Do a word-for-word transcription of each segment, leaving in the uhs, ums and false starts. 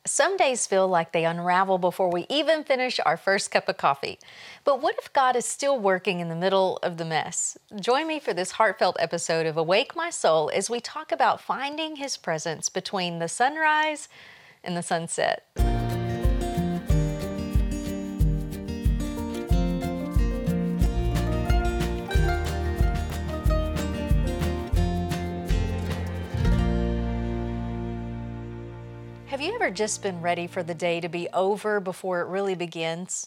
Some days feel like they unravel before we even finish our first cup of coffee. But what if God is still working in the middle of the mess? Join me for this heartfelt episode of Awake My Soul as we talk about finding His presence between the sunrise and the sunset. Have you ever just been ready for the day to be over before it really begins?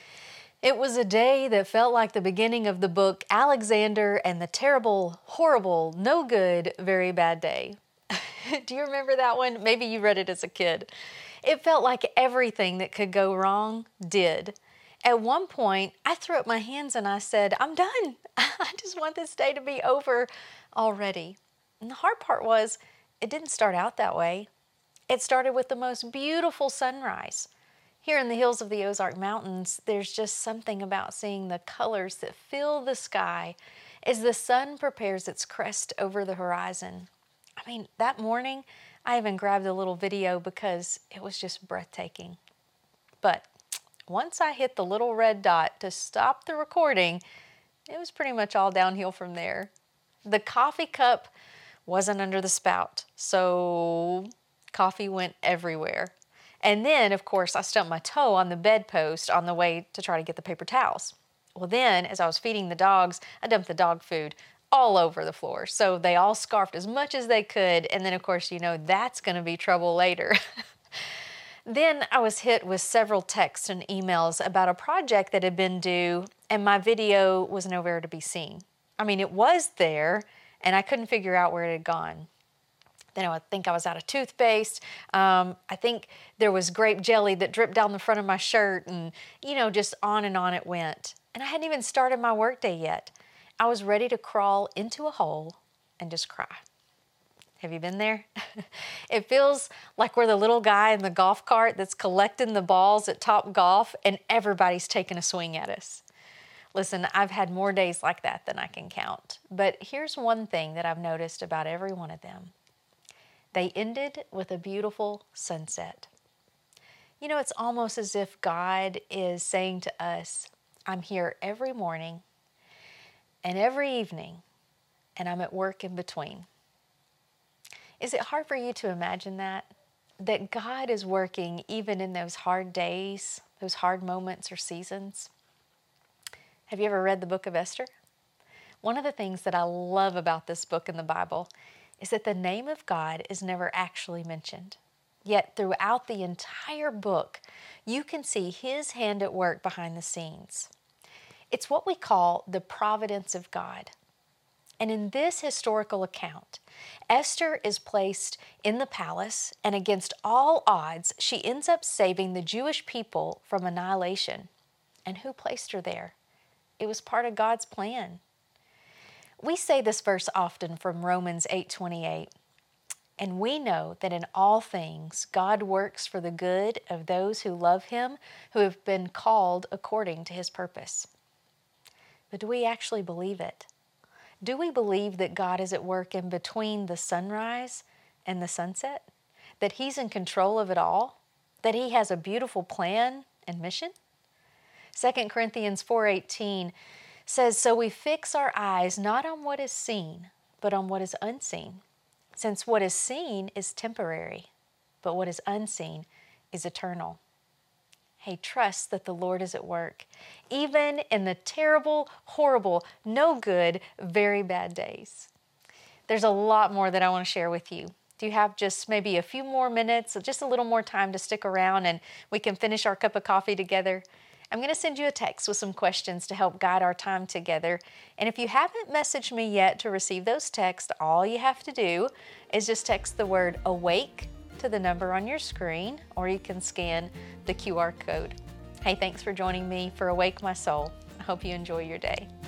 It was a day that felt like the beginning of the book Alexander and the Terrible, Horrible, No Good, Very Bad Day. Do you remember that one? Maybe you read it as a kid. It felt like everything that could go wrong did. At one point, I threw up my hands and I said, I'm done. I just want this day to be over already. And the hard part was, it didn't start out that way. It started with the most beautiful sunrise. Here in the hills of the Ozark Mountains, there's just something about seeing the colors that fill the sky as the sun prepares its crest over the horizon. I mean, that morning, I even grabbed a little video because it was just breathtaking. But once I hit the little red dot to stop the recording, it was pretty much all downhill from there. The coffee cup wasn't under the spout, so coffee went everywhere. And then, of course, I stumped my toe on the bedpost on the way to try to get the paper towels. Well, then, as I was feeding the dogs, I dumped the dog food all over the floor. So they all scarfed as much as they could. And then, of course, you know, that's going to be trouble later. Then I was hit with several texts and emails about a project that had been due, and my video was nowhere to be seen. I mean, it was there, and I couldn't figure out where it had gone. Then I think I was out of toothpaste. Um, I think there was grape jelly that dripped down the front of my shirt, and, you know, just on and on it went. And I hadn't even started my workday yet. I was ready to crawl into a hole and just cry. Have you been there? It feels like we're the little guy in the golf cart that's collecting the balls at Top Golf, and everybody's taking a swing at us. Listen, I've had more days like that than I can count. But here's one thing that I've noticed about every one of them. They ended with a beautiful sunset. You know, it's almost as if God is saying to us, I'm here every morning and every evening, and I'm at work in between. Is it hard for you to imagine that? That God is working even in those hard days, those hard moments or seasons? Have you ever read the book of Esther? One of the things that I love about this book in the Bible is that the name of God is never actually mentioned. Yet throughout the entire book, you can see His hand at work behind the scenes. It's what we call the providence of God. And in this historical account, Esther is placed in the palace, and against all odds, she ends up saving the Jewish people from annihilation. And who placed her there? It was part of God's plan. We say this verse often from Romans eight twenty-eight, and we know that in all things God works for the good of those who love Him, who have been called according to His purpose. But do we actually believe it? Do we believe that God is at work in between the sunrise and the sunset? That He's in control of it all? That He has a beautiful plan and mission? Second Corinthians four eighteen says, so we fix our eyes not on what is seen, but on what is unseen. Since what is seen is temporary, but what is unseen is eternal. Hey, trust that the Lord is at work, even in the terrible, horrible, no good, very bad days. There's a lot more that I want to share with you. Do you have just maybe a few more minutes, just a little more time to stick around and we can finish our cup of coffee together? I'm going to send you a text with some questions to help guide our time together. And if you haven't messaged me yet to receive those texts, all you have to do is just text the word awake to the number on your screen, or you can scan the Q R code. Hey, thanks for joining me for Awake My Soul. I hope you enjoy your day.